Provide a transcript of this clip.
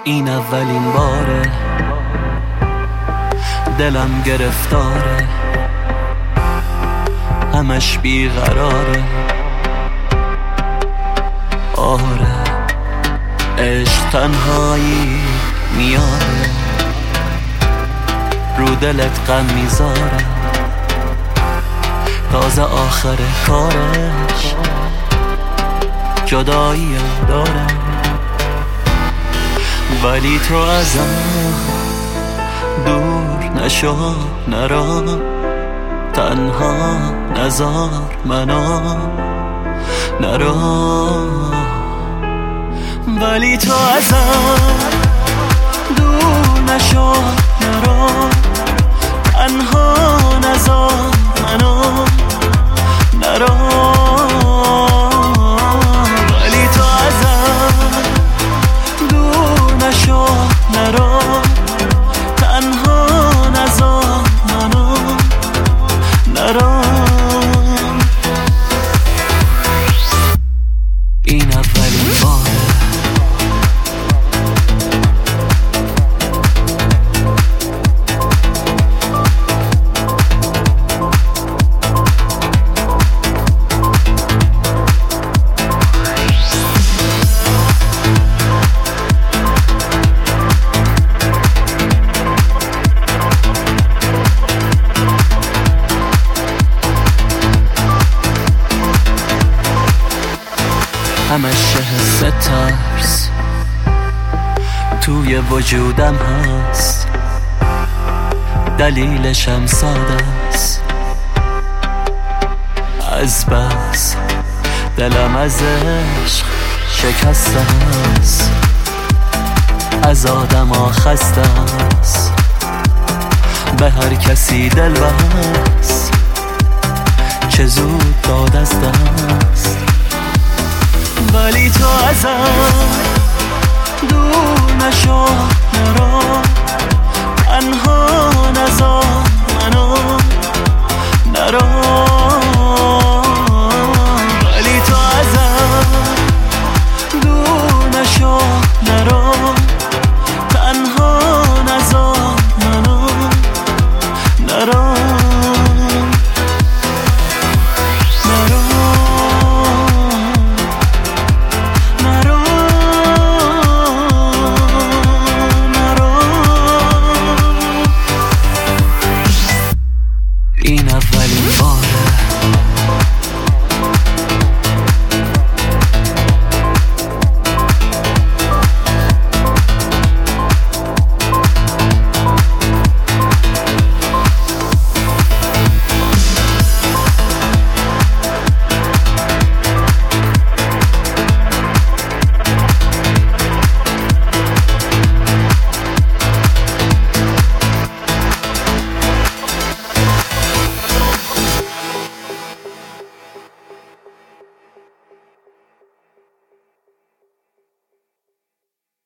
این اولین باره دلم گرفتاره، همش بیقراره. آره عشق تنهایی میاره، رو دلت غم میذاره. تازه آخر کارش جدایی داره، ولی تو ازم دور نشو، نرا تنها نذار منو، نرا. ولی تو ازم دور نشو، نرا تنها نذار منو، نرا. ولی تو ازم دور نشو، نرا تنها نذار منو، نرا. این اولین باره همش حس ترس توی وجودم هست، دلیلشم ساده است. از بس دلم از عشق شکسته است، از آدم ها خسته است، به هر کسی دل بست، چه زود داد از دست. ولی تو ازم دور نشو، نرا تنها نذار منو، نرا.